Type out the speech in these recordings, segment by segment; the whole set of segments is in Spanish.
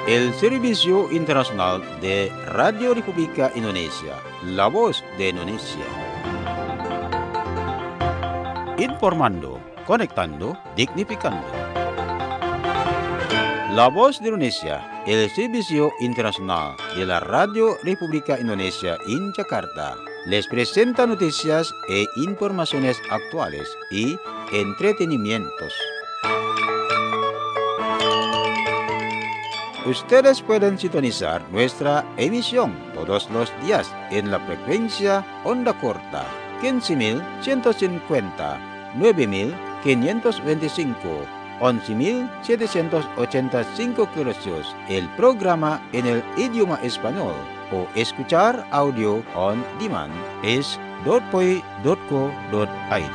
el Servicio Internacional de Radio República Indonesia, la voz de Indonesia. Informando, conectando, dignificando. La voz de Indonesia, el Servicio Internacional de la Radio República Indonesia en Jakarta, les presenta noticias e informaciones actuales y entretenimientos. Ustedes pueden sintonizar nuestra emisión todos los días en la frecuencia onda corta 15.150, 9.525, 11.785 kHz, el programa en el idioma español, o escuchar audio on demand es .poi.co.id.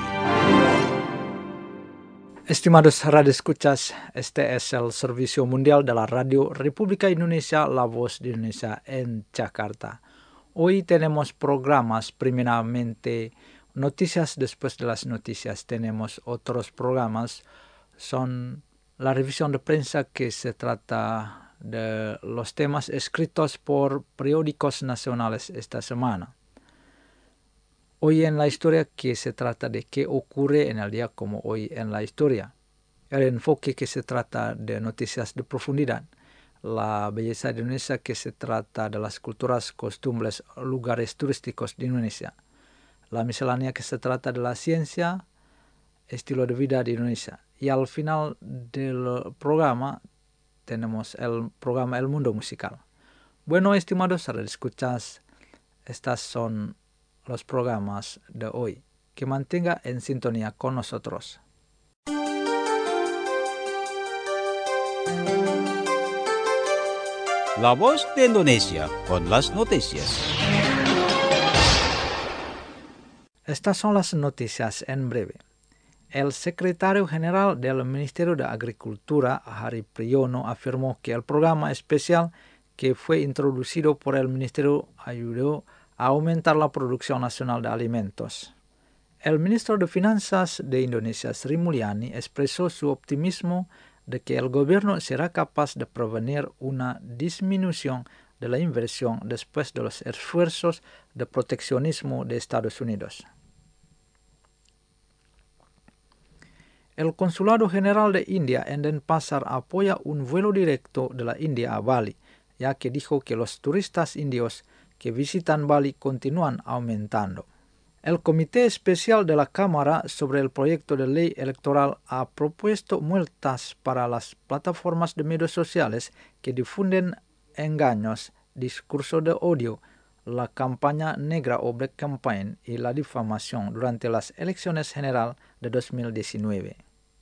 Estimados radioescuchas, este es el Servicio Mundial de la Radio República Indonesia, la voz de Indonesia en Jakarta. Hoy tenemos programas, primeramente noticias, después de las noticias tenemos otros programas. Son la revisión de prensa, que se trata de los temas escritos por periódicos nacionales esta semana. Hoy en la historia, que se trata de qué ocurre en el día como hoy en la historia. El enfoque, que se trata de noticias de profundidad. La belleza de Indonesia, que se trata de las culturas, costumbres, lugares turísticos de Indonesia. La miscelánea, que se trata de la ciencia, estilo de vida de Indonesia. Y al final del programa tenemos el programa El Mundo Musical. Bueno, estimados radioescuchas, estas son los programas de hoy. Que mantenga en sintonía con nosotros. La voz de Indonesia con las noticias. Estas son las noticias en breve. El secretario general del Ministerio de Agricultura, Hari Priyono, afirmó que el programa especial que fue introducido por el Ministerio ayudó a aumentar la producción nacional de alimentos. El ministro de Finanzas de Indonesia, Sri Mulyani, expresó su optimismo de que el gobierno será capaz de prevenir una disminución de la inversión después de los esfuerzos de proteccionismo de Estados Unidos. El Consulado General de India en Denpasar apoya un vuelo directo de la India a Bali, ya que dijo que los turistas indios que visitan Bali continúan aumentando. El Comité Especial de la Cámara sobre el proyecto de ley electoral ha propuesto multas para las plataformas de medios sociales que difunden engaños, discurso de odio, la campaña negra o Black Campaign y la difamación durante las elecciones generales de 2019.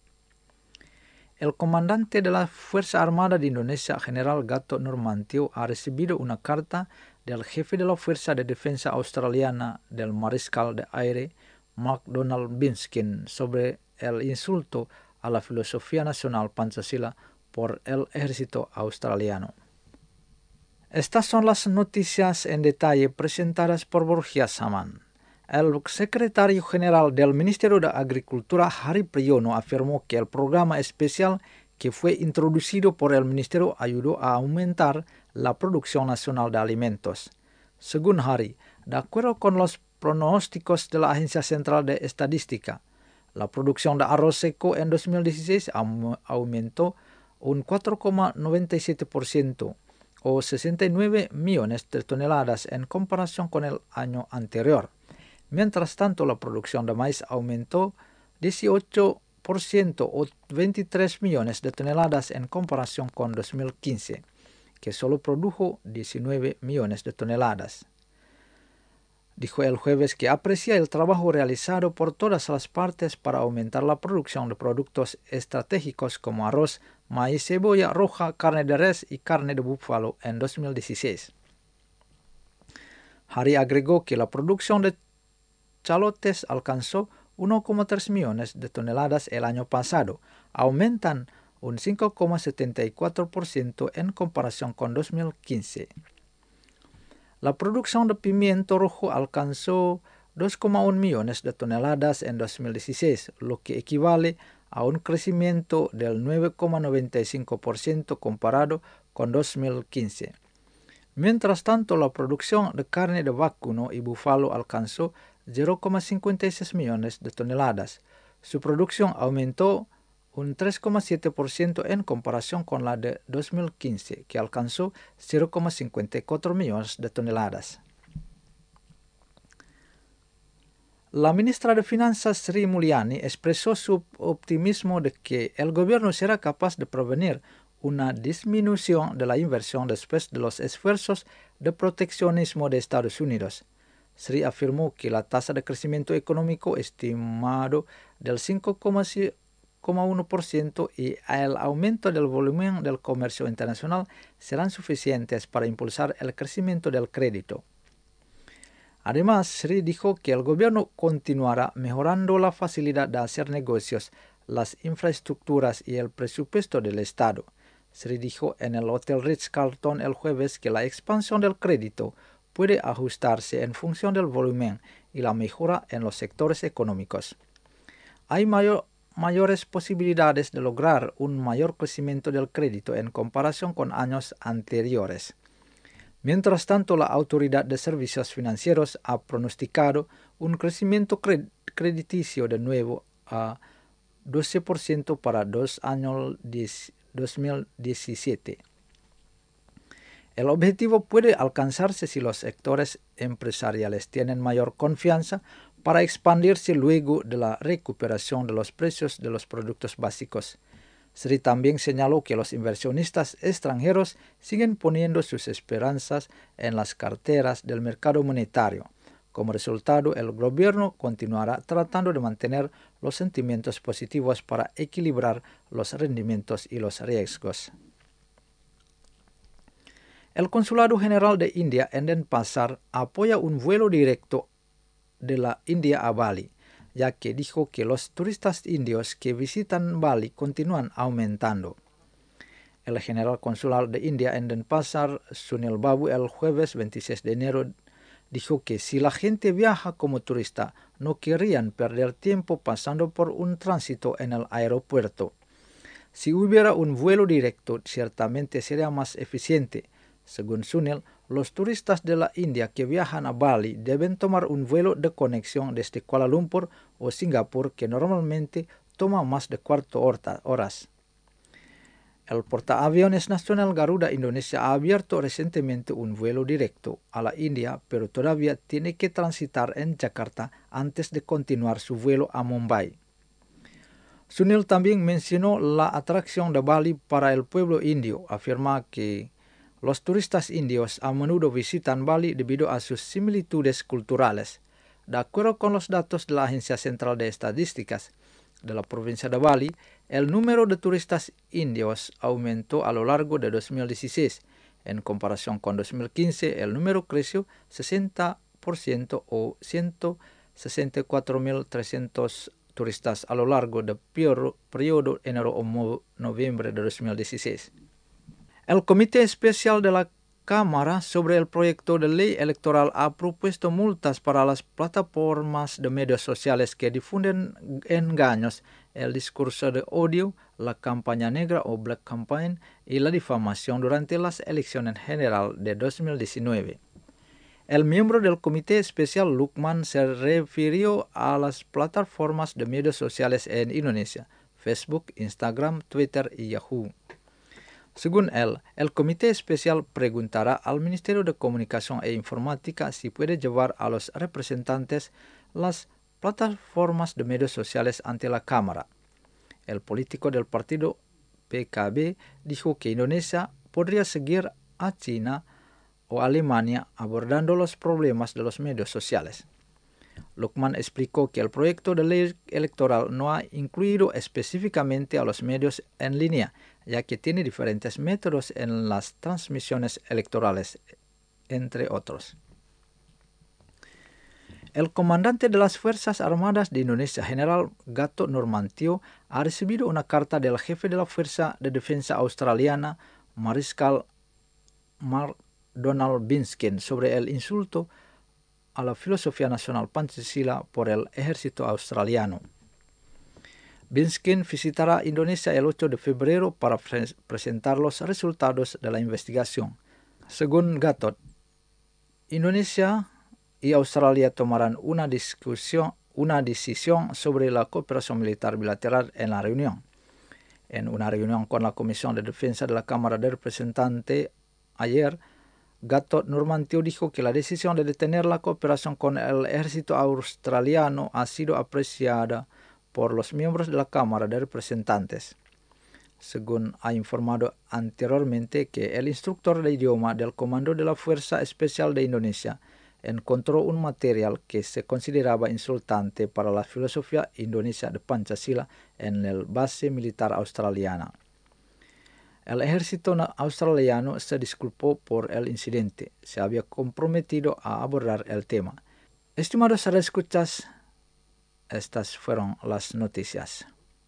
El comandante de la Fuerza Armada de Indonesia, General Gatot Nurmantio, ha recibido una carta del jefe de la Fuerza de Defensa Australiana del Mariscal de Aire, McDonald Binskin, sobre el insulto a la filosofía nacional Pancasila por el ejército australiano. Estas son las noticias en detalle presentadas por Borja Saman. El secretario general del Ministerio de Agricultura, Hari Priyono, afirmó que el programa especial que fue introducido por el ministerio ayudó a aumentar la producción nacional de alimentos. Según Hari, de acuerdo con los pronósticos de la Agencia Central de Estadística, la producción de arroz seco en 2016 aumentó un 4,97% o 69 millones de toneladas en comparación con el año anterior. Mientras tanto, la producción de maíz aumentó 18% o 23 millones de toneladas en comparación con 2015, que solo produjo 19 millones de toneladas. Dijo el jueves que aprecia el trabajo realizado por todas las partes para aumentar la producción de productos estratégicos como arroz, maíz, cebolla roja, carne de res y carne de búfalo en 2016. Hari agregó que la producción de chalotes alcanzó 1,3 millones de toneladas el año pasado, aumentan un 5,74% en comparación con 2015. La producción de pimiento rojo alcanzó 2,1 millones de toneladas en 2016, lo que equivale a un crecimiento del 9,95% comparado con 2015. Mientras tanto, la producción de carne de vacuno y búfalo alcanzó 0,56 millones de toneladas. Su producción aumentó un 3,7% en comparación con la de 2015, que alcanzó 0,54 millones de toneladas. La ministra de Finanzas Sri Mulyani expresó su optimismo de que el gobierno será capaz de prevenir una disminución de la inversión después de los esfuerzos de proteccionismo de Estados Unidos. Sri afirmó que la tasa de crecimiento económico estimado del 5,1% y el aumento del volumen del comercio internacional serán suficientes para impulsar el crecimiento del crédito. Además, Sri dijo que el gobierno continuará mejorando la facilidad de hacer negocios, las infraestructuras y el presupuesto del Estado. Sri dijo en el Hotel Ritz-Carlton el jueves que la expansión del crédito puede ajustarse en función del volumen y la mejora en los sectores económicos. Hay mayores posibilidades de lograr un mayor crecimiento del crédito en comparación con años anteriores. Mientras tanto, la Autoridad de Servicios Financieros ha pronosticado un crecimiento crediticio de nuevo a 12% para 2 años 2017. El objetivo puede alcanzarse si los sectores empresariales tienen mayor confianza para expandirse luego de la recuperación de los precios de los productos básicos. Sri también señaló que los inversionistas extranjeros siguen poniendo sus esperanzas en las carteras del mercado monetario. Como resultado, el gobierno continuará tratando de mantener los sentimientos positivos para equilibrar los rendimientos y los riesgos. El Consulado General de India en Denpasar apoya un vuelo directo de la India a Bali, ya que dijo que los turistas indios que visitan Bali continúan aumentando. El general consular de India en Denpasar, Sunil Babu, el jueves 26 de enero, dijo que si la gente viaja como turista, no querrían perder tiempo pasando por un tránsito en el aeropuerto. Si hubiera un vuelo directo, ciertamente sería más eficiente. Según Sunil, los turistas de la India que viajan a Bali deben tomar un vuelo de conexión desde Kuala Lumpur o Singapur que normalmente toma más de 4 horas. El portaaviones nacional Garuda Indonesia ha abierto recientemente un vuelo directo a la India, pero todavía tiene que transitar en Yakarta antes de continuar su vuelo a Mumbai. Sunil también mencionó la atracción de Bali para el pueblo indio. Afirma que los turistas indios a menudo visitan Bali debido a sus similitudes culturales. De acuerdo con los datos de la Agencia Central de Estadísticas de la provincia de Bali, el número de turistas indios aumentó a lo largo de 2016. En comparación con 2015, el número creció 60% o 164.300 turistas a lo largo del periodo enero-noviembre de 2016. El Comité Especial de la Cámara sobre el proyecto de ley electoral ha propuesto multas para las plataformas de medios sociales que difunden engaños, el discurso de odio, la campaña negra o Black Campaign y la difamación durante las elecciones generales de 2019. El miembro del Comité Especial Lukman se refirió a las plataformas de medios sociales en Indonesia, Facebook, Instagram, Twitter y Yahoo. Según él, el Comité Especial preguntará al Ministerio de Comunicación e Informática si puede llevar a los representantes las plataformas de medios sociales ante la Cámara. El político del partido PKB dijo que Indonesia podría seguir a China o Alemania abordando los problemas de los medios sociales. Lukman explicó que el proyecto de ley electoral no ha incluido específicamente a los medios en línea, ya que tiene diferentes métodos en las transmisiones electorales, entre otros. El comandante de las Fuerzas Armadas de Indonesia, General Gatot Nurmantio, ha recibido una carta del jefe de la Fuerza de Defensa Australiana, Mariscal Donald Binskin, sobre el insulto a la filosofía nacional Pancasila por el ejército australiano. Binskin visitará Indonesia el 8 de febrero para presentar los resultados de la investigación. Según Gatot, Indonesia y Australia tomarán una decisión sobre la cooperación militar bilateral en la reunión. En una reunión con la Comisión de Defensa de la Cámara de Representantes ayer, Gatot Nurmantio dijo que la decisión de detener la cooperación con el ejército australiano ha sido apreciada por los miembros de la Cámara de Representantes. Según ha informado anteriormente que el instructor de idioma del Comando de la Fuerza Especial de Indonesia encontró un material que se consideraba insultante para la filosofía indonesia de Pancasila en la base militar australiana. El ejército australiano se disculpó por el incidente. Se había comprometido a abordar el tema. Estimados radioescuchas, estas fueron las noticias.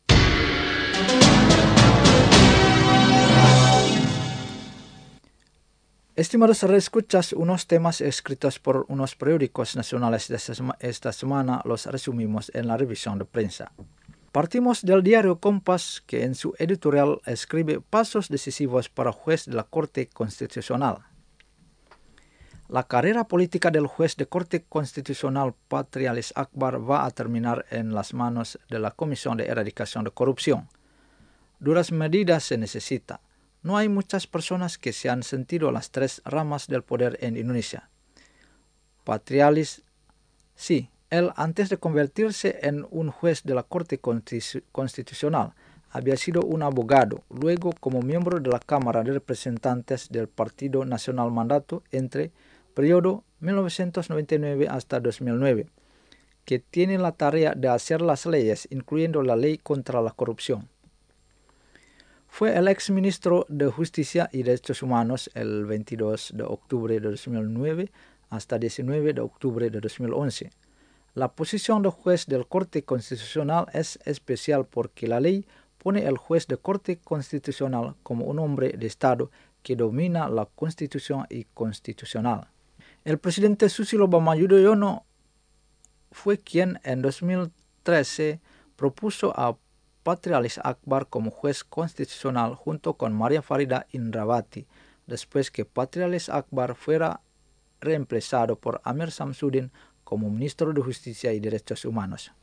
Estimados radioescuchas, unos temas escritos por unos periódicos nacionales de esta semana los resumimos en la revisión de prensa. Partimos del diario Kompas, que en su editorial escribe pasos decisivos para juez de la Corte Constitucional. La carrera política del juez de Corte Constitucional Patrialis Akbar va a terminar en las manos de la Comisión de Erradicación de Corrupción. Duras medidas se necesita. No hay muchas personas que se han sentido las tres ramas del poder en Indonesia. Patrialis, sí. Él, antes de convertirse en un juez de la Corte Constitucional, había sido un abogado, luego como miembro de la Cámara de Representantes del Partido Nacional Mandato entre periodo 1999 hasta 2009, que tiene la tarea de hacer las leyes, incluyendo la ley contra la corrupción. Fue el exministro de Justicia y Derechos Humanos el 22 de octubre de 2009 hasta 19 de octubre de 2011. La posición de juez del Corte Constitucional es especial porque la ley pone al juez de Corte Constitucional como un hombre de Estado que domina la Constitución y constitucional. El presidente Susilo Bambang Yudhoyono fue quien en 2013 propuso a Patrialis Akbar como juez constitucional junto con Maria Farida Indrawati, después que Patrialis Akbar fuera reemplazado por Amir Samsudin como ministro de Justicia y Derechos Humanos.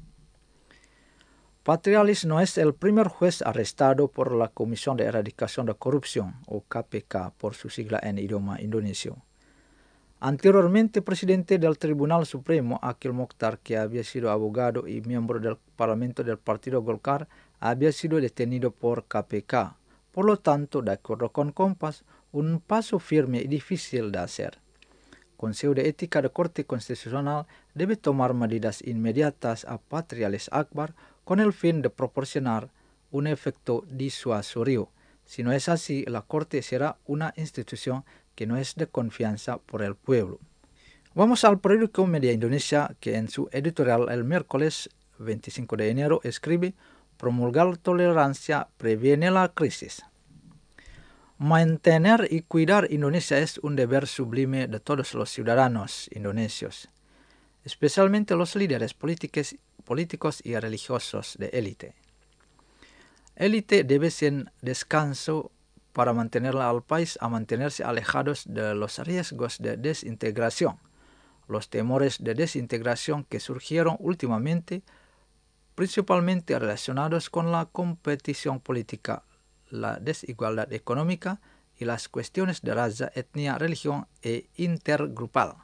Patrialis no es el primer juez arrestado por la Comisión de Erradicación de Corrupción, o KPK por su sigla en idioma indonesio. Anteriormente, presidente del Tribunal Supremo, Akil Mokhtar, que había sido abogado y miembro del Parlamento del Partido Golkar, había sido detenido por KPK. Por lo tanto, de acuerdo con Kompas, un paso firme y difícil de hacer. Consejo de Ética de Corte Constitucional debe tomar medidas inmediatas a Patrialis Akbar con el fin de proporcionar un efecto disuasorio. Si no es así, la Corte será una institución que no es de confianza por el pueblo. Vamos al periódico Media Indonesia, que en su editorial el miércoles 25 de enero escribe: promulgar tolerancia previene la crisis. Mantener y cuidar Indonesia es un deber sublime de todos los ciudadanos indonesios, especialmente los líderes políticos y religiosos de élite. Élite debe sin descanso para mantener al país a mantenerse alejados de los riesgos de desintegración. Los temores de desintegración que surgieron últimamente, principalmente relacionados con la competición política, la desigualdad económica y las cuestiones de raza, etnia, religión e intergrupal.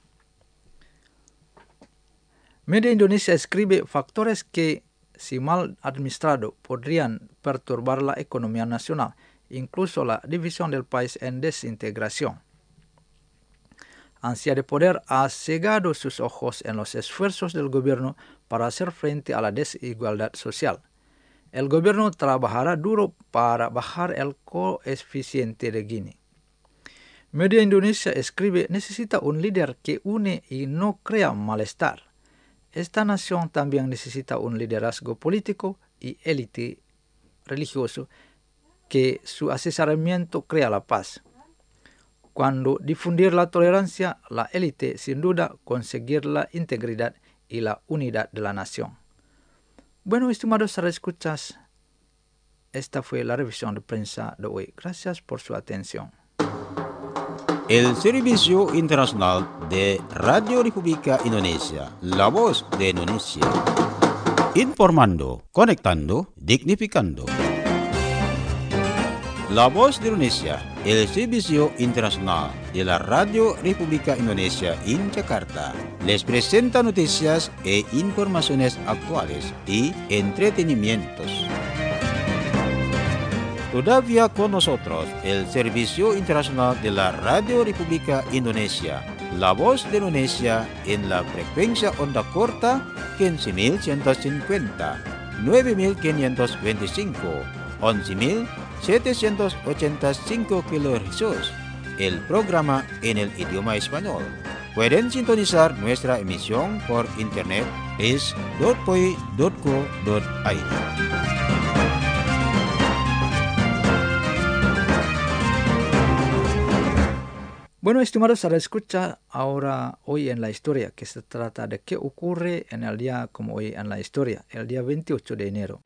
Media Indonesia escribe factores que, si mal administrado, podrían perturbar la economía nacional, incluso la división del país en desintegración. Ansia de poder ha cegado sus ojos en los esfuerzos del gobierno para hacer frente a la desigualdad social. El gobierno trabajará duro para bajar el coeficiente de Gini. Media Indonesia escribe: necesita un líder que une y no crea malestar. Esta nación también necesita un liderazgo político y élite religioso que su asesoramiento crea la paz. Cuando difundir la tolerancia, la élite sin duda conseguir la integridad y la unidad de la nación. Bueno, estimados escuchas, esta fue la revisión de prensa de hoy. Gracias por su atención. El Servicio Internacional de Radio República Indonesia, la voz de Indonesia. Informando, conectando, dignificando. La voz de Indonesia, el Servicio Internacional de la Radio República Indonesia en Jakarta, les presenta noticias e informaciones actuales y entretenimientos. Todavía con nosotros el Servicio Internacional de la Radio República Indonesia, la voz de Indonesia en la frecuencia onda corta 15.150, 9.525, 11.785 kHz, el programa en el idioma español. Pueden sintonizar nuestra emisión por internet es.poi.co.id. Bueno, estimados escucha, ahora hoy en la historia, que se trata de qué ocurre en el día como hoy en la historia, el día 28 de enero.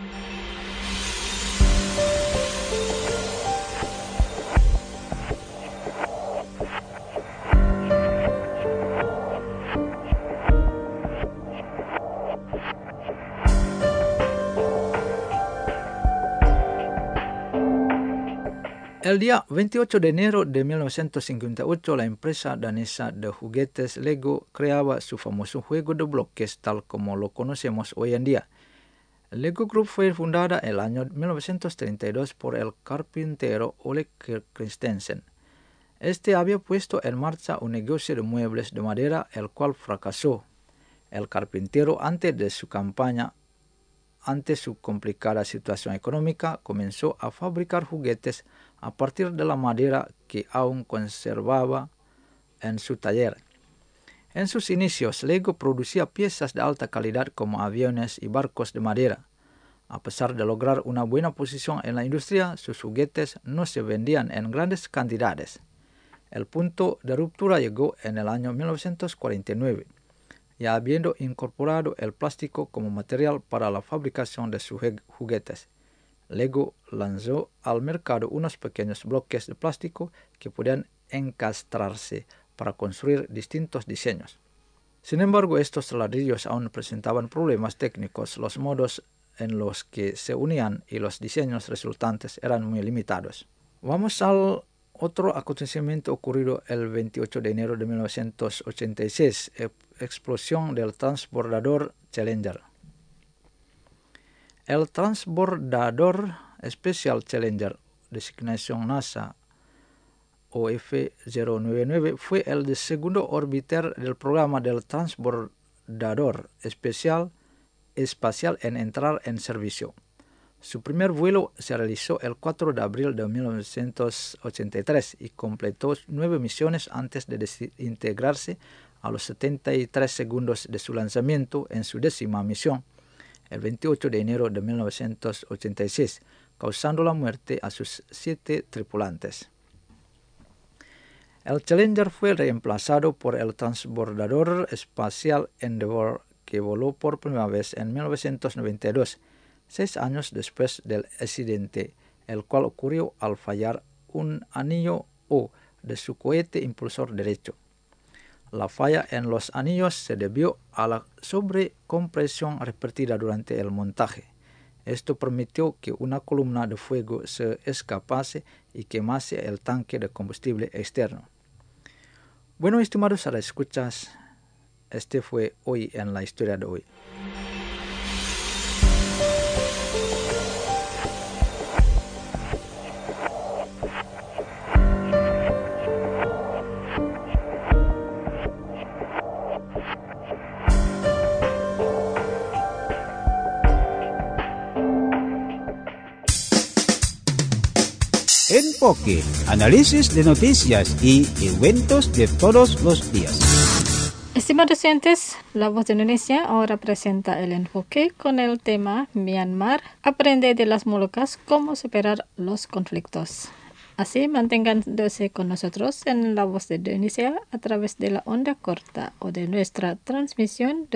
El día 28 de enero de 1958, la empresa danesa de juguetes Lego creaba su famoso juego de bloques tal como lo conocemos hoy en día. Lego Group fue fundada en el año 1932 por el carpintero Ole Christensen. Este había puesto en marcha un negocio de muebles de madera, el cual fracasó. El carpintero, ante su complicada situación económica, comenzó a fabricar juguetes a partir de la madera que aún conservaba en su taller. En sus inicios, Lego producía piezas de alta calidad como aviones y barcos de madera. A pesar de lograr una buena posición en la industria, sus juguetes no se vendían en grandes cantidades. El punto de ruptura llegó en el año 1949. Ya habiendo incorporado el plástico como material para la fabricación de sus juguetes, Lego lanzó al mercado unos pequeños bloques de plástico que podían encastrarse para construir distintos diseños. Sin embargo, estos ladrillos aún presentaban problemas técnicos, los modos en los que se unían y los diseños resultantes eran muy limitados. Vamos al otro acontecimiento ocurrido el 28 de enero de 1986, explosión del transbordador Challenger. El transbordador espacial Challenger, designación NASA OF-099, fue el segundo orbiter del programa del transbordador espacial en entrar en servicio. Su primer vuelo se realizó el 4 de abril de 1983 y completó 9 misiones antes de desintegrarse a los 73 segundos de su lanzamiento en su 10ª misión, el 28 de enero de 1986, causando la muerte a sus 7 tripulantes. El Challenger fue reemplazado por el transbordador espacial Endeavour, que voló por primera vez en 1992, 6 años después del accidente, el cual ocurrió al fallar un anillo O de su cohete impulsor derecho. La falla en los anillos se debió a la sobrecompresión repetida durante el montaje. Esto permitió que una columna de fuego se escapase y quemase el tanque de combustible externo. Bueno, estimados escuchas, este fue hoy en la historia de hoy. Enfoque, análisis de noticias y eventos de todos los días. Estimados oyentes, La Voz de Indonesia ahora presenta el enfoque con el tema Myanmar, aprende de las Molucas cómo superar los conflictos. Así, manténganse con nosotros en La Voz de Indonesia a través de la onda corta o de nuestra transmisión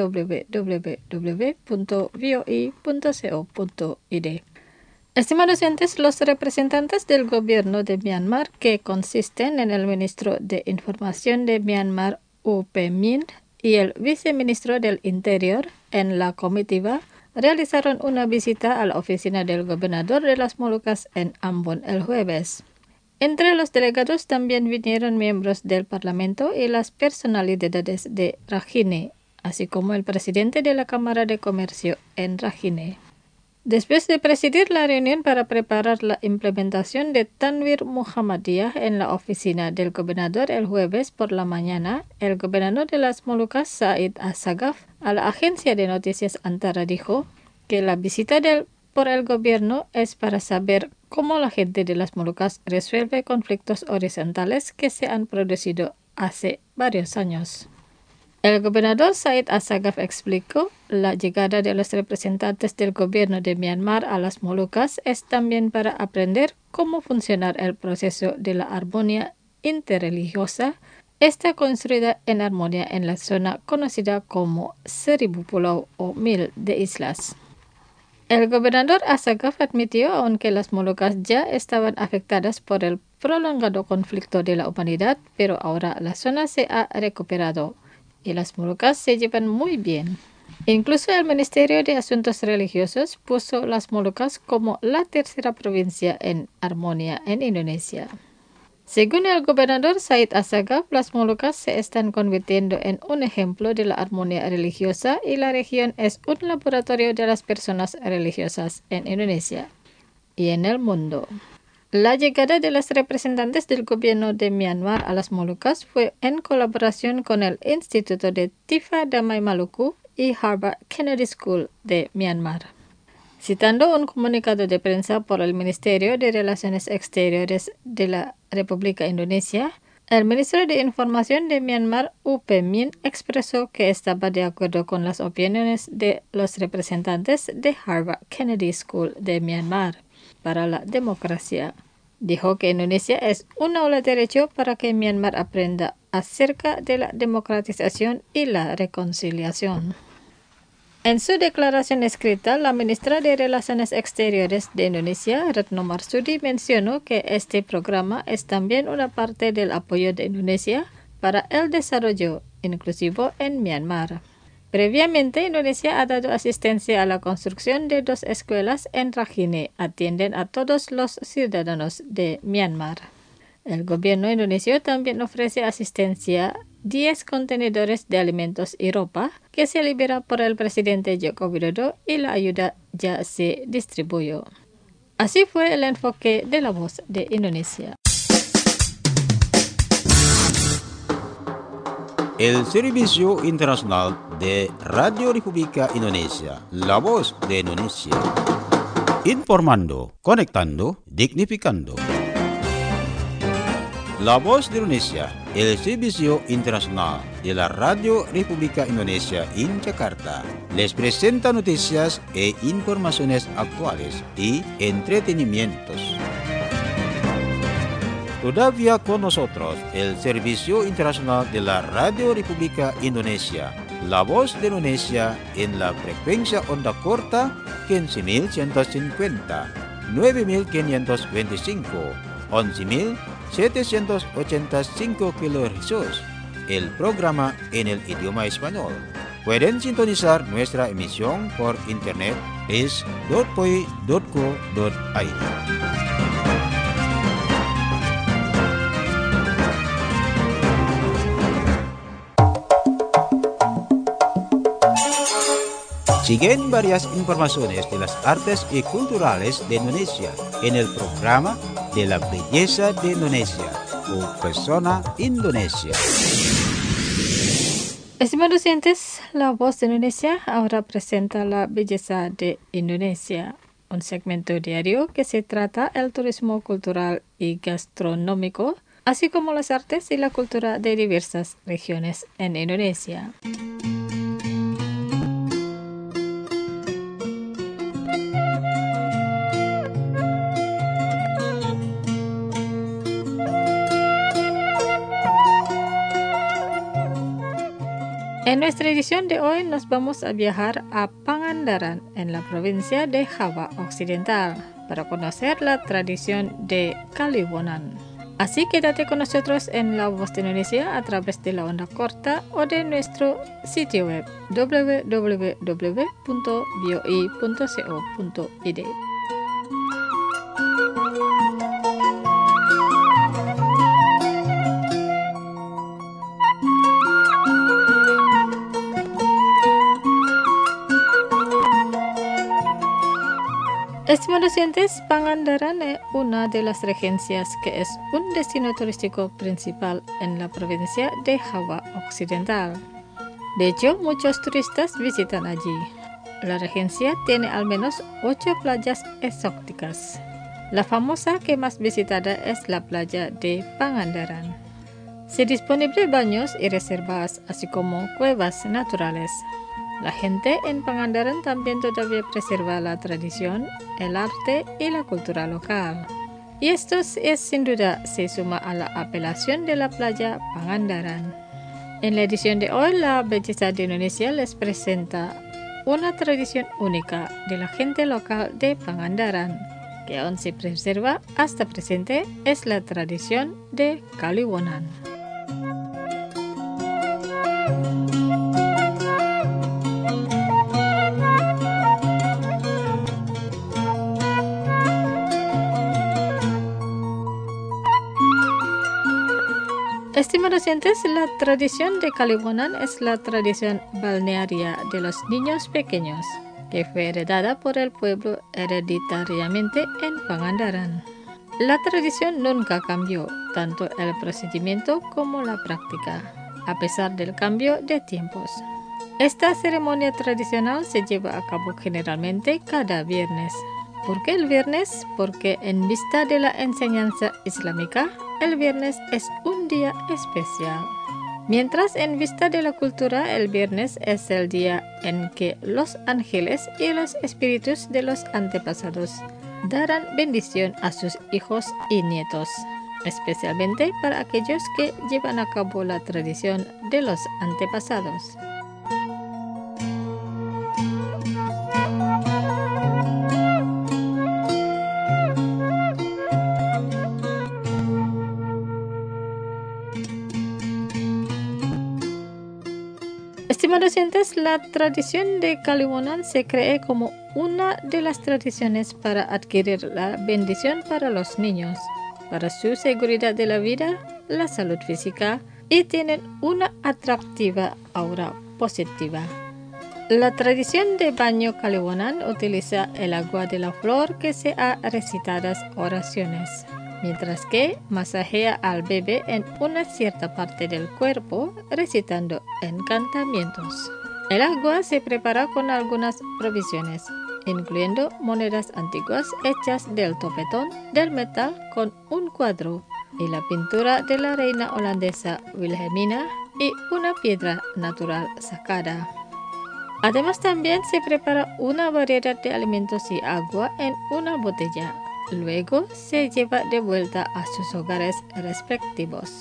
www.voi.co.id. Estimados oyentes, los representantes del gobierno de Myanmar, que consisten en el ministro de Información de Myanmar, U Pe Min, y el viceministro del Interior en la comitiva, realizaron una visita a la oficina del gobernador de las Molucas en Ambon el jueves. Entre los delegados también vinieron miembros del Parlamento y las personalidades de Rakhine, así como el presidente de la Cámara de Comercio en Rakhine. Después de presidir la reunión para preparar la implementación de Tanwir Muhammadiyah en la oficina del gobernador el jueves por la mañana, el gobernador de las Molucas, Said Assagaf, a la agencia de noticias Antara dijo que la visita por el gobierno es para saber cómo la gente de las Molucas resuelve conflictos horizontales que se han producido hace varios años. El gobernador Said Assagaf explicó, la llegada de los representantes del gobierno de Myanmar a las Molucas es también para aprender cómo funciona el proceso de la armonía interreligiosa. Está construida en armonía en la zona conocida como 1000 Pulau o 1000 de islas. El gobernador Assagaf admitió, aunque las Molucas ya estaban afectadas por el prolongado conflicto de la humanidad, pero ahora la zona se ha recuperado y las Molucas se llevan muy bien. Incluso el Ministerio de Asuntos Religiosos puso las Molucas como la tercera provincia en armonía en Indonesia. Según el gobernador Said Assagaf, las Molucas se están convirtiendo en un ejemplo de la armonía religiosa y la región es un laboratorio de las personas religiosas en Indonesia y en el mundo. La llegada de los representantes del gobierno de Myanmar a las Molucas fue en colaboración con el Instituto de Tifa Damai Maluku y Harvard Kennedy School de Myanmar. Citando un comunicado de prensa por el Ministerio de Relaciones Exteriores de la República Indonesia, el ministro de Información de Myanmar, U Pe Min, expresó que estaba de acuerdo con las opiniones de los representantes de Harvard Kennedy School de Myanmar para la democracia. Dijo que Indonesia es un aula de derecho para que Myanmar aprenda acerca de la democratización y la reconciliación. En su declaración escrita, la ministra de Relaciones Exteriores de Indonesia, Retno Marsudi, mencionó que este programa es también una parte del apoyo de Indonesia para el desarrollo inclusivo en Myanmar. Previamente, Indonesia ha dado asistencia a la construcción de 2 escuelas en Rakhine, atienden a todos los ciudadanos de Myanmar. El gobierno indonesio también ofrece asistencia 10 contenedores de alimentos y ropa que se libera por el presidente Joko Widodo y la ayuda ya se distribuyó. Así fue el enfoque de La Voz de Indonesia. El Servicio Internacional de Radio República Indonesia, La Voz de Indonesia. Informando, conectando, dignificando. La Voz de Indonesia, el Servicio Internacional de la Radio República Indonesia en Jakarta, les presenta noticias e informaciones actuales y entretenimientos. Todavía con nosotros el Servicio Internacional de la Radio República Indonesia, La Voz de Indonesia en la frecuencia onda corta 15.150, 9.525, 11.785 kHz. El programa en el idioma español. Pueden sintonizar nuestra emisión por internet es.poi.co.id. Siguen varias informaciones de las artes y culturales de Indonesia en el programa de la belleza de Indonesia o Persona Indonesia. Estimados oyentes, La Voz de Indonesia ahora presenta La Belleza de Indonesia, un segmento diario que se trata el turismo cultural y gastronómico, así como las artes y la cultura de diversas regiones en Indonesia. En nuestra edición de hoy nos vamos a viajar a Pangandaran, en la provincia de Java Occidental, para conocer la tradición de Kalibonan. Así quédate con nosotros en La Voz de Indonesia a través de la onda corta o de nuestro sitio web www.voi.co.id. Estimados oyentes, Pangandaran es una de las regencias que es un destino turístico principal en la provincia de Java Occidental. De hecho, muchos turistas visitan allí. La regencia tiene al menos 8 playas exóticas. La famosa que más visitada es la playa de Pangandaran. Se disponibles baños y reservas, así como cuevas naturales. La gente en Pangandaran también todavía preserva la tradición, el arte y la cultura local. Y esto es sin duda se suma a la apelación de la playa Pangandaran. En la edición de hoy, la belleza de Indonesia les presenta una tradición única de la gente local de Pangandaran, que aún se preserva hasta presente, es la tradición de Kalibonan. Estimados oyentes, la tradición de Kalibonan es la tradición balnearia de los niños pequeños, que fue heredada por el pueblo hereditariamente en Pangandaran. La tradición nunca cambió, tanto el procedimiento como la práctica, a pesar del cambio de tiempos. Esta ceremonia tradicional se lleva a cabo generalmente cada viernes. ¿Por qué el viernes? Porque en vista de la enseñanza islámica, el viernes es un día especial. Mientras en vista de la cultura, el viernes es el día en que los ángeles y los espíritus de los antepasados darán bendición a sus hijos y nietos, especialmente para aquellos que llevan a cabo la tradición de los antepasados. Estimados oyentes, la tradición de Kalibonan se cree como una de las tradiciones para adquirir la bendición para los niños, para su seguridad de la vida, la salud física y tienen una atractiva aura positiva. La tradición de baño Kalibonan utiliza el agua de la flor que se ha recitadas oraciones, mientras que masajea al bebé en una cierta parte del cuerpo recitando encantamientos. El agua se prepara con algunas provisiones, incluyendo monedas antiguas hechas del topetón del metal con un cuadro y la pintura de la reina holandesa Wilhelmina y una piedra natural sacada. Además, también se prepara una variedad de alimentos y agua en una botella. Luego se lleva de vuelta a sus hogares respectivos.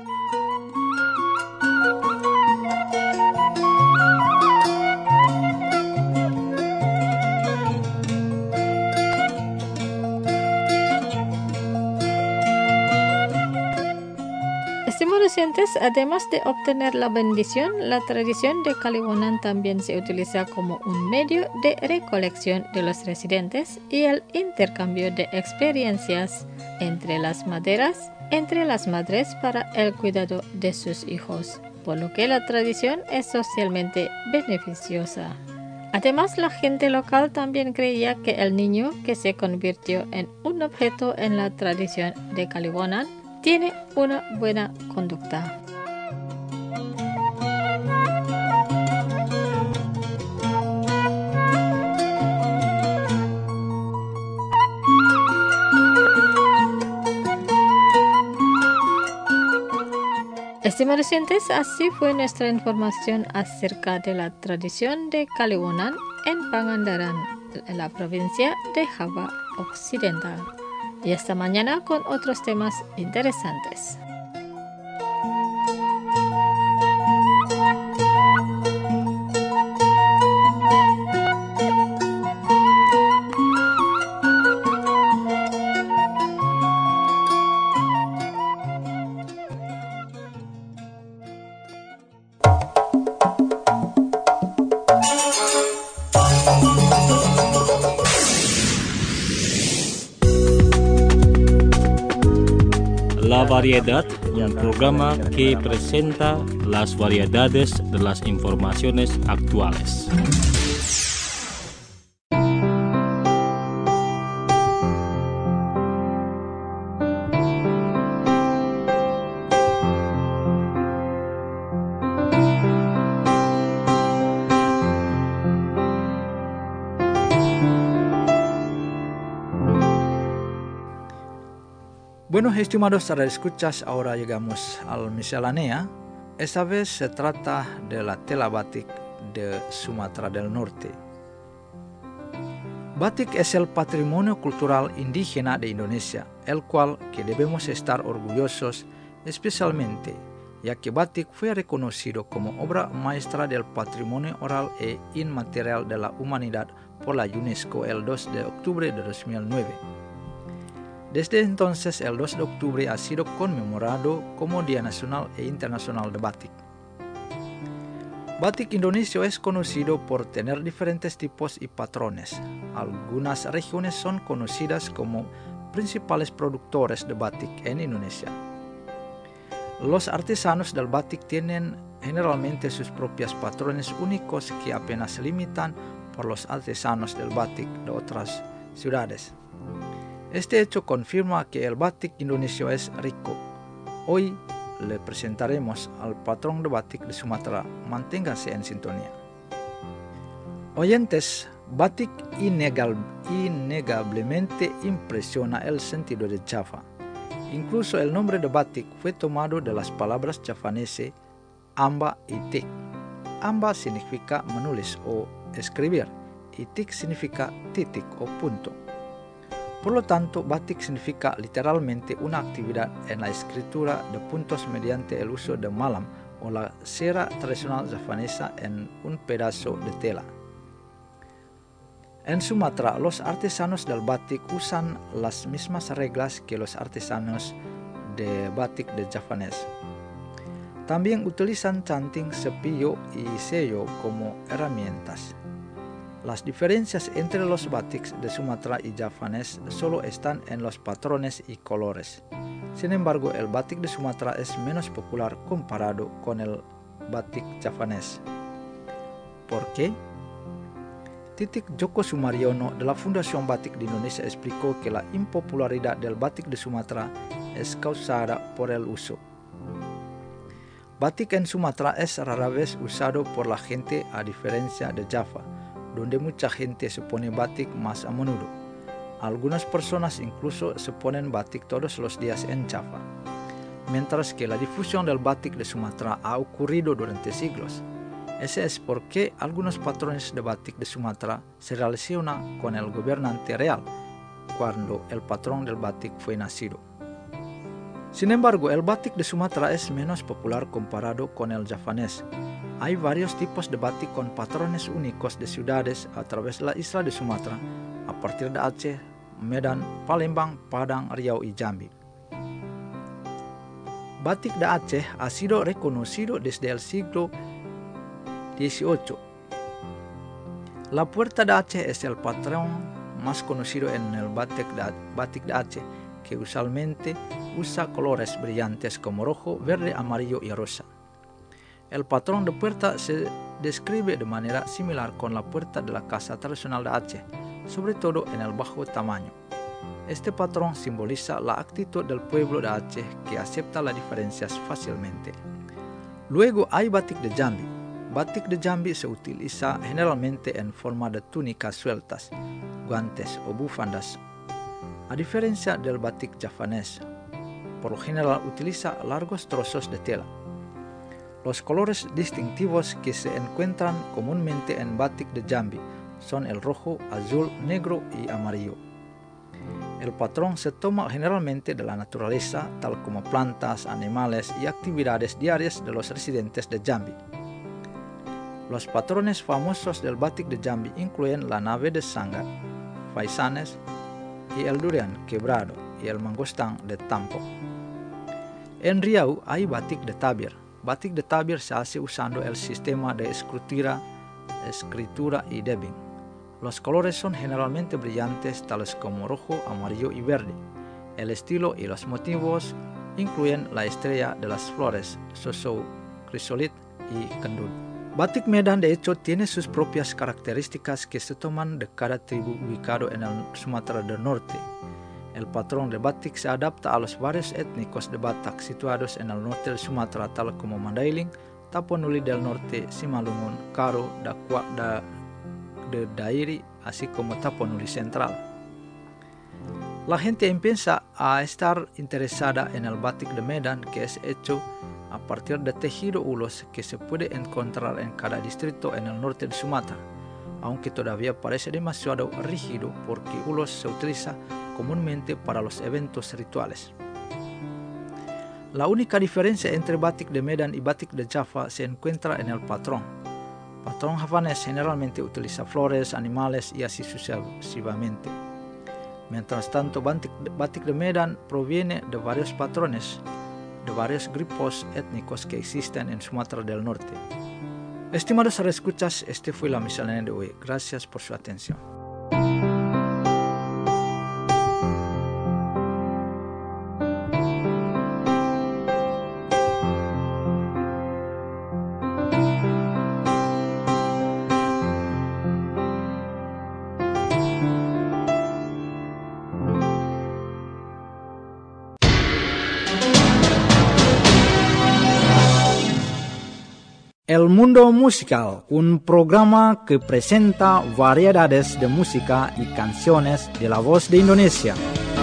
Estimados oyentes, además de obtener la bendición, la tradición de Kalibonan también se utiliza como un medio de recolección de los residentes y el intercambio de experiencias entre las madres para el cuidado de sus hijos, por lo que la tradición es socialmente beneficiosa. Además, la gente local también creía que el niño que se convirtió en un objeto en la tradición de Kalibonan tiene una buena conducta. Estimados oyentes, así fue nuestra información acerca de la tradición de Kalibonan en Pangandaran, en la provincia de Java Occidental. Y hasta mañana con otros temas interesantes. La Variedad, un programa que presenta las variedades de las informaciones actuales. Bueno, estimados radioescuchas, ahora llegamos al miscelánea. Esta vez se trata de la tela batik de Sumatera del Norte. Batik es el patrimonio cultural indígena de Indonesia, el cual que debemos estar orgullosos, especialmente ya que batik fue reconocido como obra maestra del patrimonio oral e inmaterial de la humanidad por la UNESCO el 2 de octubre de 2009. Desde entonces, el 2 de octubre ha sido conmemorado como Día Nacional e Internacional de Batik. Batik indonesio es conocido por tener diferentes tipos y patrones. Algunas regiones son conocidas como principales productores de batik en Indonesia. Los artesanos del batik tienen generalmente sus propios patrones únicos que apenas se limitan por los artesanos del batik de otras ciudades. Este hecho confirma que el batik indonesio es rico. Hoy le presentaremos al patrón de batik de Sumatera. Manténganse en sintonía. Oyentes, batik innegablemente impresiona el sentido de Java. Incluso el nombre de batik fue tomado de las palabras javanese amba y tik. Amba significa menulis o escribir y tik significa titik o punto. Por lo tanto, batik significa literalmente una actividad en la escritura de puntos mediante el uso de malam o la cera tradicional javanesa en un pedazo de tela. En Sumatra, los artesanos del batik usan las mismas reglas que los artesanos de batik de javanés. También utilizan canting, cepillo y sello como herramientas. Las diferencias entre los batiks de Sumatra y javanés solo están en los patrones y colores. Sin embargo, el batik de Sumatra es menos popular comparado con el batik javanés. ¿Por qué? Titik Joko Sumaryono de la Fundación Batik de Indonesia explicó que la impopularidad del batik de Sumatra es causada por el uso. Batik en Sumatra es rara vez usado por la gente a diferencia de Java, donde mucha gente se pone batik más a menudo. Algunas personas incluso se ponen batik todos los días en Java, mientras que la difusión del batik de Sumatra ha ocurrido durante siglos. Ese es porque algunos patrones de batik de Sumatra se relacionan con el gobernante real, cuando el patrón del batik fue nacido. Sin embargo, el batik de Sumatra es menos popular comparado con el javanés. Hay varios tipos de batik con patrones únicos de ciudades a través de la isla de Sumatra, a partir de Aceh, Medan, Palembang, Padang, Riau y Jambi. Batik de Aceh ha sido reconocido desde el siglo XVIII. La puerta de Aceh es el patrón más conocido en el batik de Aceh, que usualmente usa colores brillantes como rojo, verde, amarillo y rosa. El patrón de puerta se describe de manera similar con la puerta de la casa tradicional de Aceh, sobre todo en el bajo tamaño. Este patrón simboliza la actitud del pueblo de Aceh que acepta las diferencias fácilmente. Luego hay batik de Jambi. Batik de Jambi se utiliza generalmente en forma de túnicas sueltas, guantes o bufandas. A diferencia del batik javanés, por lo general utiliza largos trozos de tela. Los colores distintivos que se encuentran comúnmente en batik de Jambi son el rojo, azul, negro y amarillo. El patrón se toma generalmente de la naturaleza, tal como plantas, animales y actividades diarias de los residentes de Jambi. Los patrones famosos del batik de Jambi incluyen la nave de Sanggar, faisanes y el durian quebrado y el mangostán de Tampo. En Riau hay batik de Tabir. Batik de Tabir se hace usando el sistema de escritura y dubbing. Los colores son generalmente brillantes, tales como rojo, amarillo y verde. El estilo y los motivos incluyen la estrella de las flores, sosou, crisolit y kendul. Batik Medan de hecho tiene sus propias características que se toman de cada tribu ubicado en el Sumatera del Norte. El patrón de batik se adapta a los varios étnicos de Batak situados en el norte de Sumatra, tal como Mandailing, Tapanuli del Norte, Simalungun, Karo, Dakwak de Dairi, así como Tapanuli Central. La gente empieza a estar interesada en el batik de Medan, que es hecho a partir de tejido ulos que se puede encontrar en cada distrito en el norte de Sumatra, aunque todavía parece demasiado rígido porque ulos se utiliza comúnmente para los eventos rituales. La única diferencia entre batik de Medan y batik de Java se encuentra en el patrón. Patrón javanés generalmente utiliza flores, animales y así sucesivamente. Mientras tanto, batik de Medan proviene de varios patrones, de varios grupos étnicos que existen en Sumatra del Norte. Estimados escuchas, este fue la miscelánea de hoy. Gracias por su atención. El Mundo Musical, un programa que presenta variedades de música y canciones de la voz de Indonesia.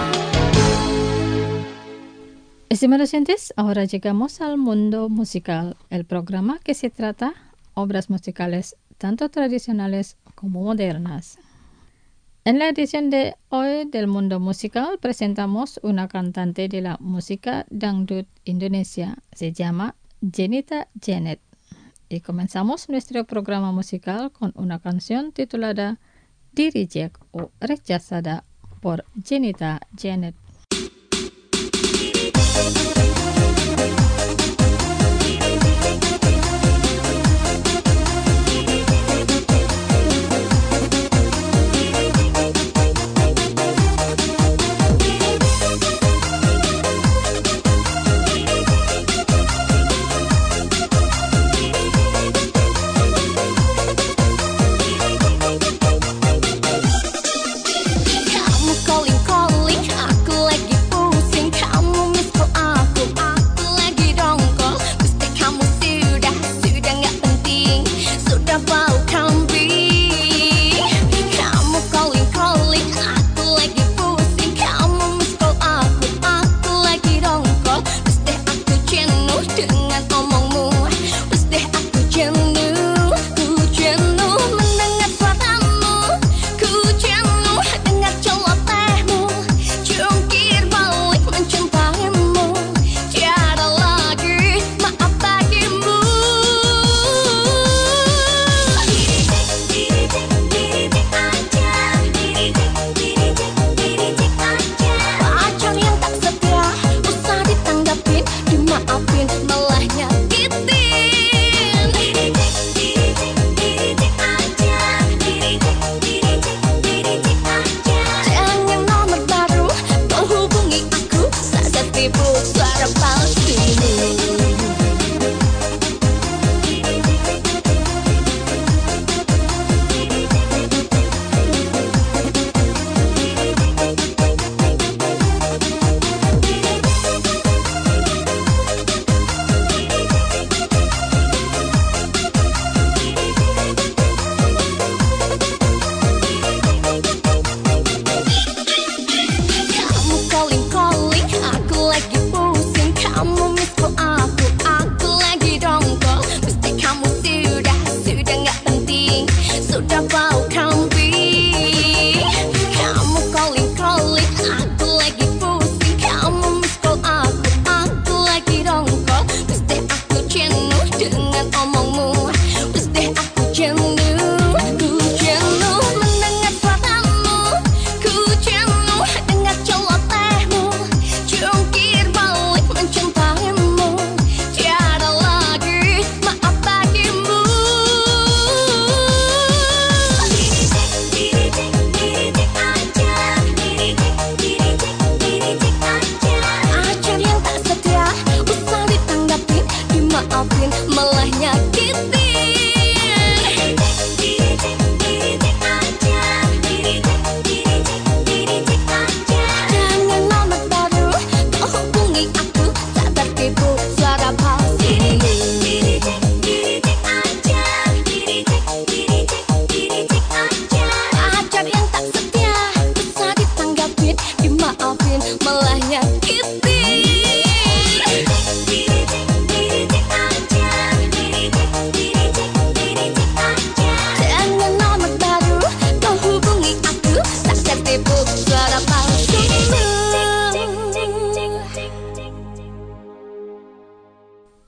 Estimados oyentes, ahora llegamos al Mundo Musical, el programa que se trata obras musicales tanto tradicionales como modernas. En la edición de hoy del Mundo Musical presentamos una cantante de la música dangdut Indonesia, se llama Jenita Janet. Y comenzamos nuestro programa musical con una canción titulada Di Reject o Rechazada por Jenita Janet. Kamu calling, aku lagi pusing. Kamu miss call aku.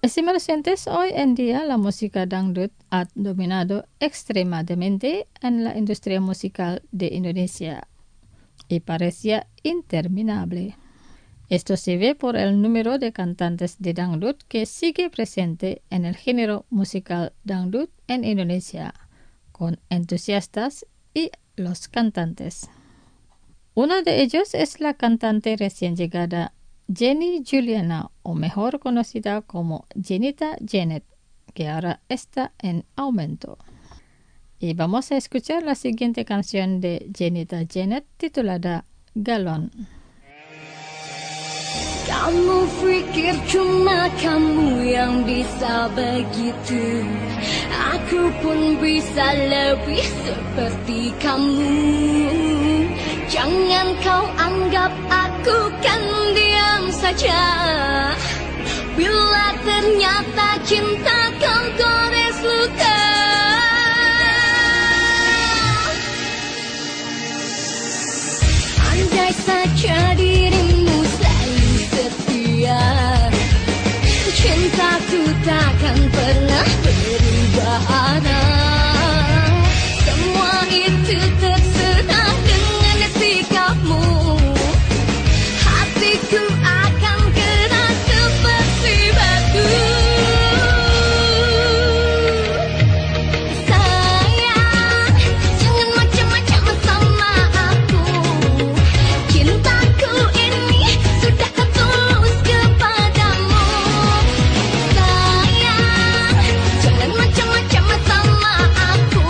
Estimados oyentes, hoy en día la música dangdut ha dominado extremadamente en la industria musical de Indonesia y parecía interminable. Esto se ve por el número de cantantes de dangdut que sigue presente en el género musical dangdut en Indonesia, con entusiastas y los cantantes. Uno de ellos es la cantante recién llegada Jenny Juliana, o mejor conocida como Jenita Janet, que ahora está en aumento. Y vamos a escuchar la siguiente canción de Jenita Janet titulada Galon. Kamu pikir cuma kamu yang bisa begitu, aku pun bisa lebih seperti kamu. Jangan kau anggap aku kan diam saja, bila ternyata cinta kau gores luka. Andai saja dirimu selalu setia, cintaku takkan pernah berubah arah. Semua itu terserah dengan sikapmu, hatiku akan keras seperti batu. Sayang, jangan macam-macam sama aku, cintaku ini sudah tulus kepadamu. Sayang, jangan macam-macam sama aku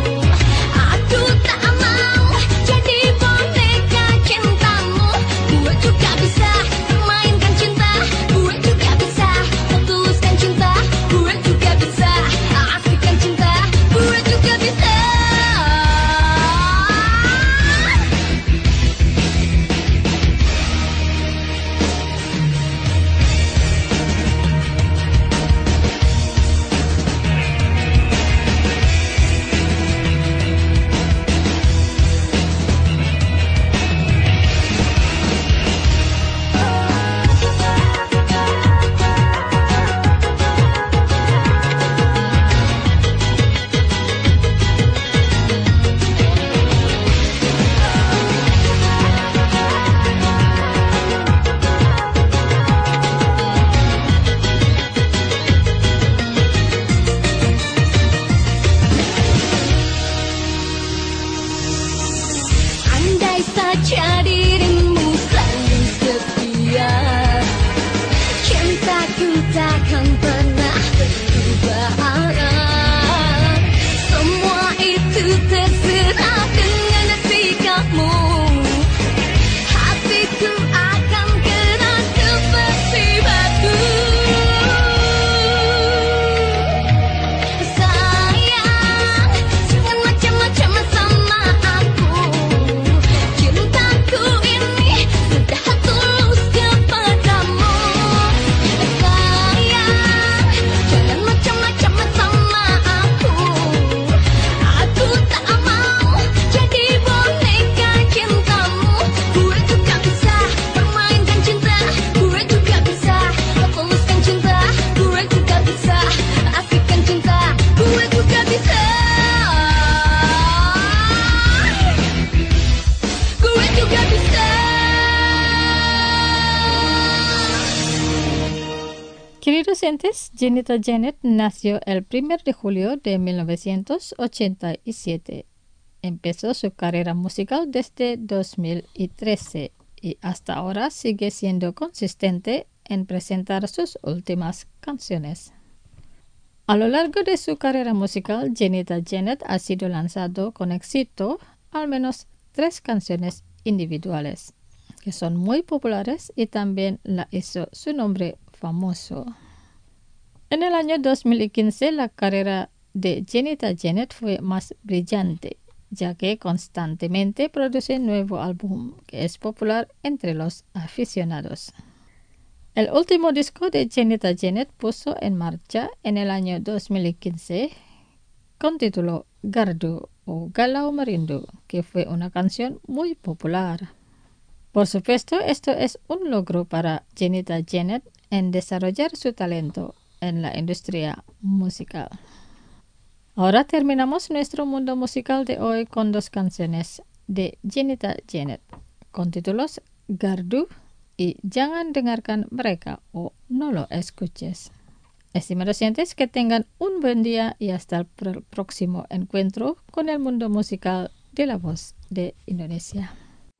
tak mau jadi boneka cintamu. Gue juga bisa memainkan cinta, gue juga bisa metuluskan cinta, gue juga bisa aslikan cinta, gue juga bisa. Andai saja dirimu selalu setia, cintaku takkan pernah berubah arah. Semua itu terserah dengan sikapmu, hatiku akan keras seperti batu. Sayang, jangan macam-macam sama aku, cintaku ini sudah tulus kepadamu. Sayang, jangan macam-macam sama aku tak mau jadi boneka cintamu. Gue juga bisa permainkan cinta, gue juga bisa metuluskan cinta, gue juga bisa aslikan cinta, gue juga bisa. Gue juga bisa. Queridos oyentes, Jenita Janet nació el 1 de julio de 1987. Empezó su carrera musical desde 2013 y hasta ahora sigue siendo consistente en presentar sus últimas canciones. A lo largo de su carrera musical, Jenita Janet ha sido lanzado con éxito al menos 3 canciones individuales, que son muy populares y también la hizo su nombre famoso. En el año 2015, la carrera de Jenita Janet fue más brillante, ya que constantemente produce nuevo álbum que es popular entre los aficionados. El último disco de Jenita Janet puso en marcha en el año 2015 con título Gardu o Galau Merindu, que fue una canción muy popular. Por supuesto, esto es un logro para Jenita Janet en desarrollar su talento en la industria musical. Ahora terminamos nuestro mundo musical de hoy con 2 canciones de Jenita Janet con títulos Gardu y Jangan dengarkan mereka o no lo escuches. Estimados oyentes, que tengan un buen día y hasta el próximo encuentro con el mundo musical de La Voz de Indonesia.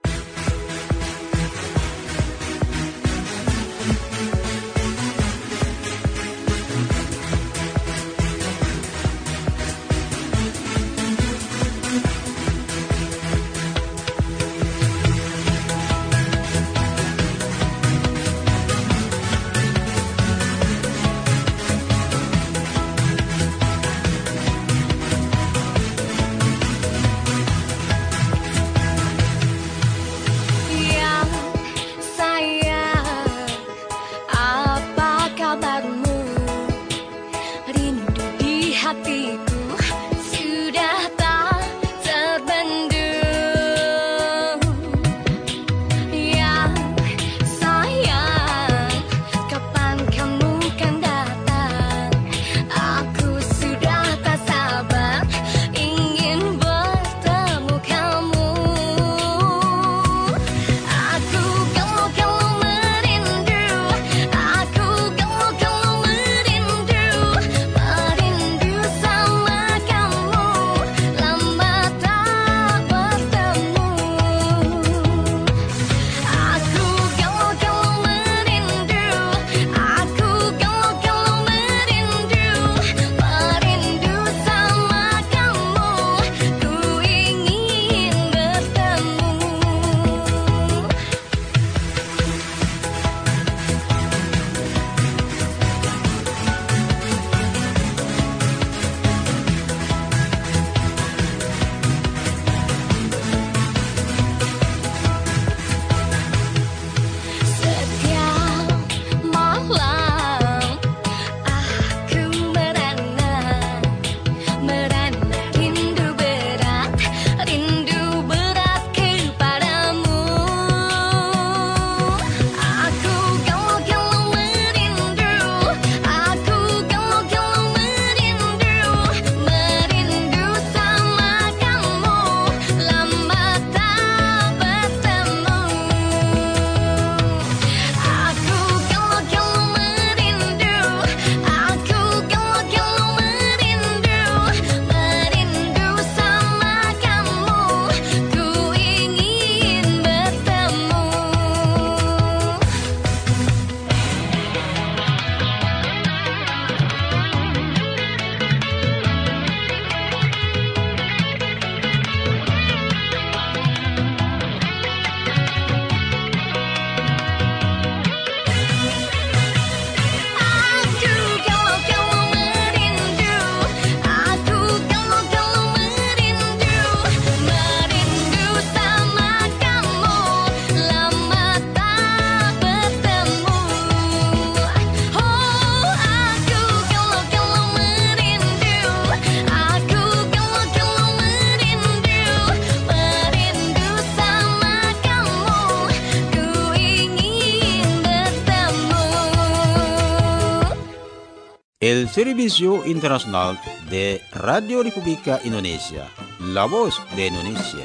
El Servicio Internacional de Radio República Indonesia, La Voz de Indonesia.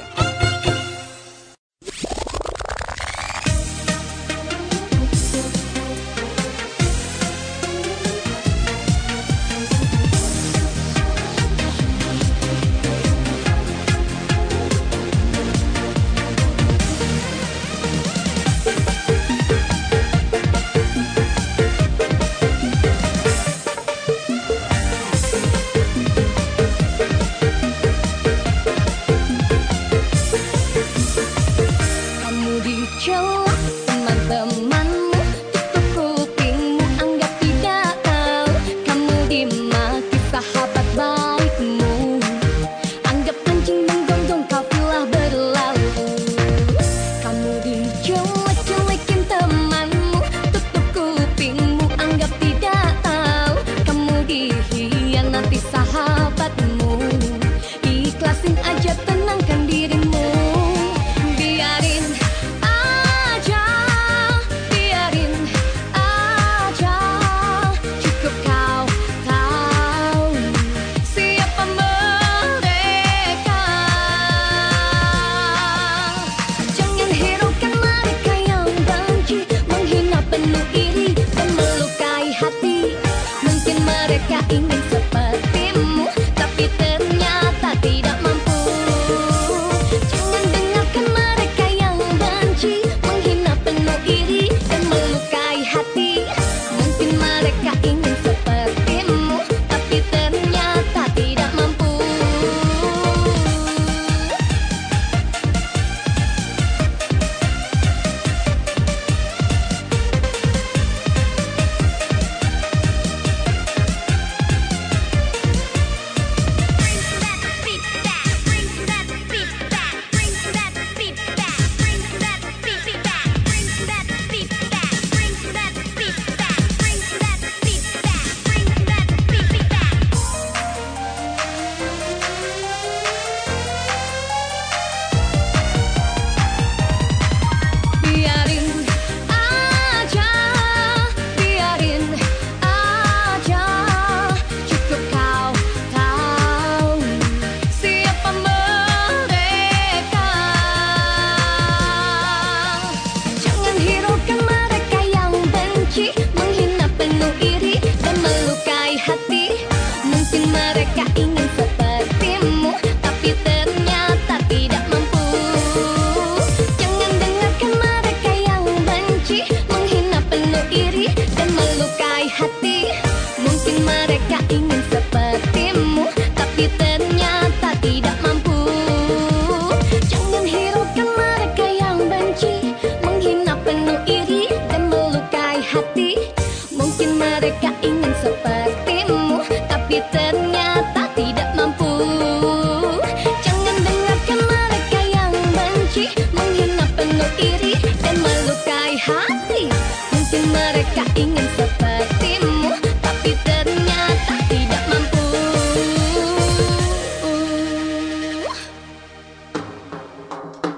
Ikhlasin aja, tenangkan dirimu. Biarin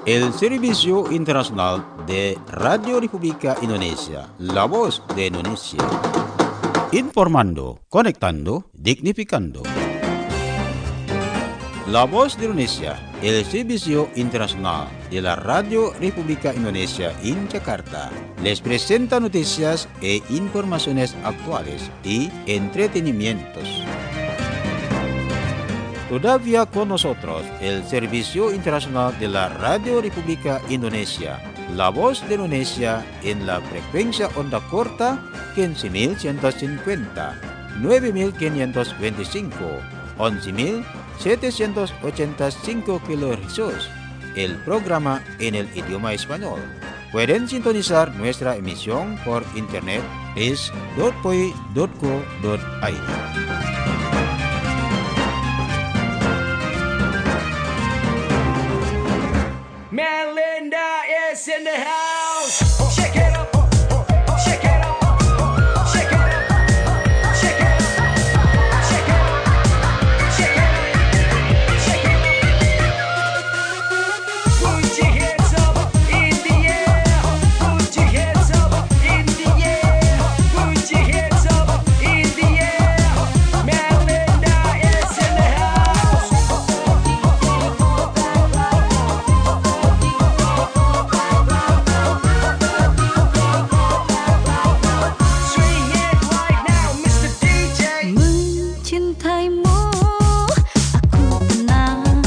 El Servicio Internacional de Radio República Indonesia, la voz de Indonesia. Informando, conectando, dignificando. La voz de Indonesia, el Servicio Internacional de la Radio República Indonesia en Jakarta, les presenta noticias e informaciones actuales y entretenimientos. Todavía con nosotros el Servicio Internacional de la Radio República Indonesia, la voz de Indonesia en la frecuencia onda corta 15.150, 9.525, 11.785 kHz. El programa en el idioma español. Pueden sintonizar nuestra emisión por internet is.poi.co.id. Melinda is in the house. Shake it up. Shake it up. Shake it up. Shake it up. Shake it up. Shake it up. Shake it up. Put your hands up in the air. Put your hands up in the air. Put your hands up in the air. Melinda is in the house. Swing it right now, Mr. DJ. Mencintaimu aku tenang,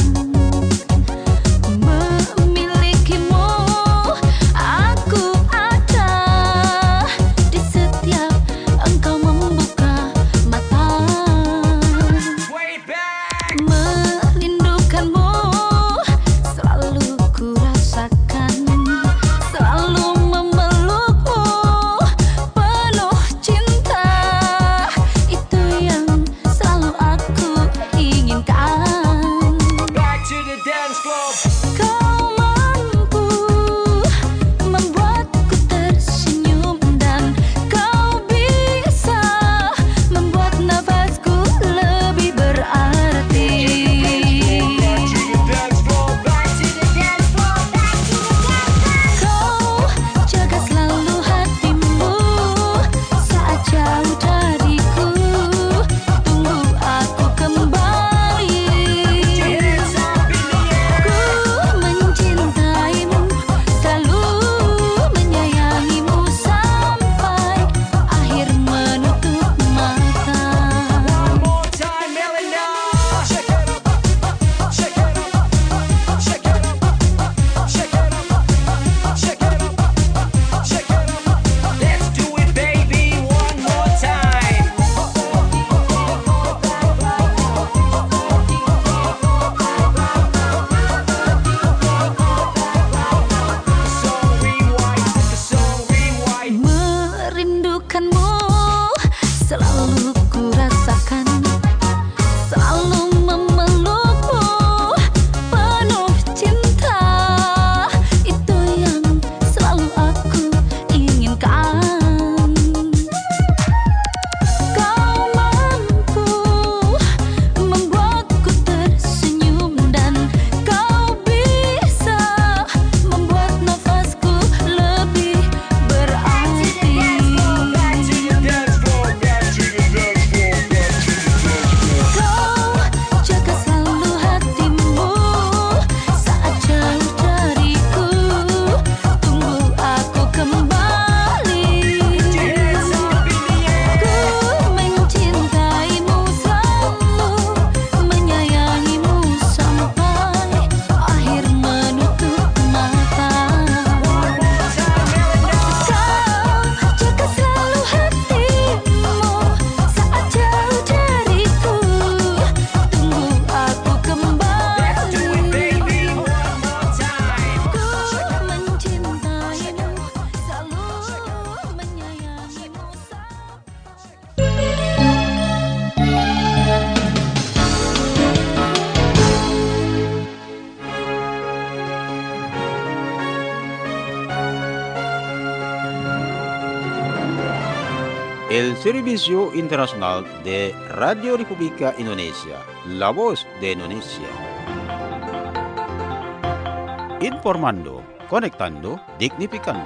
memilikimu aku ada di setiap engkau membuka mata, Way back. merindukanmu selalu ku rasakan, selalu memelukmu penuh cinta, itu yang selalu aku inginkan. Back to the dance club. Kau mampu membuatku tersenyum dan kau bisa membuat nafasku lebih berarti. Back to the dance floor. Back to the dance floor. Back to the dance floor. Kau jaga selalu hatimu saat jauh dariku. Tunggu aku kembali. Hands up in the air. Ku mencintaimu, selalu menyayangimu sampai akhir menutup mata. One more time, Melinda. Shake it up. Shake it up. Shake it up. Shake it up. Shake it up. Shake it up. Let's do it, baby, one more time. Song rewind. The song rewind. Merindukanmu selalu ku rasakan, selalu memelukmu penuh cinta, itu yang selalu aku inginkan. Kau mampu membuatku tersenyum dan kau bisa membuat nafasku lebih berarti. Back to the dance floor. Back to the dance floor. Back to the dance floor. Kau jaga selalu hatimu saat jauh dariku. Tunggu aku kembali. Hands up in the air. Ku mencintaimu selalu, menyayangimu sampai akhir menutup mata. One more time, Melinda. Kau jaga selalu hatimu saat jauh dariku. Tunggu aku kembali. Let's do it, baby, one more time. Ku mencintaimu, selalu menyayangimu sampai. El Servicio Internacional de Radio República Indonesia, la voz de Indonesia. Informando, conectando, dignificando.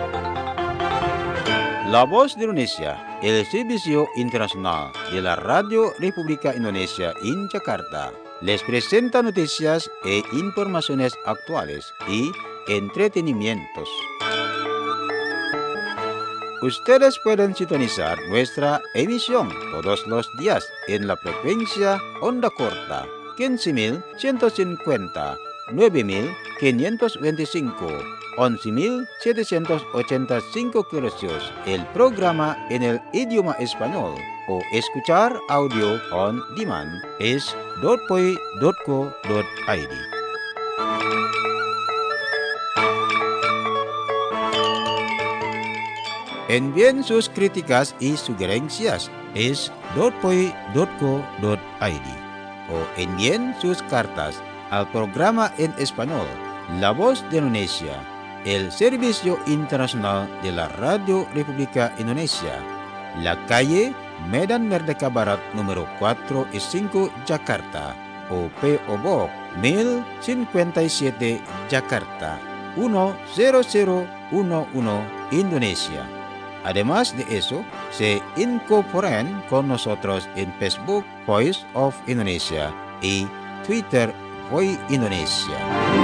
La Voz de Indonesia, el servicio internacional de la Radio República Indonesia en Jakarta, les presenta noticias e informaciones actuales y entretenimientos. Ustedes pueden sintonizar nuestra emisión todos los días en la frecuencia onda corta 15.150, 9.525, 11.785 kHz. El programa en el idioma español o escuchar audio on demand es .poi.co.id. Envíen sus críticas y sugerencias es .poi.co.id o envíen sus cartas al programa en español La Voz de Indonesia, el servicio internacional de la Radio República Indonesia, la calle Medan Merdeka Barat número 4 y 5 Jakarta o P.O. Box 1057 Jakarta 10011 Indonesia. Además de eso, se incorporan con nosotros en Facebook Voice of Indonesia y Twitter Voice Indonesia.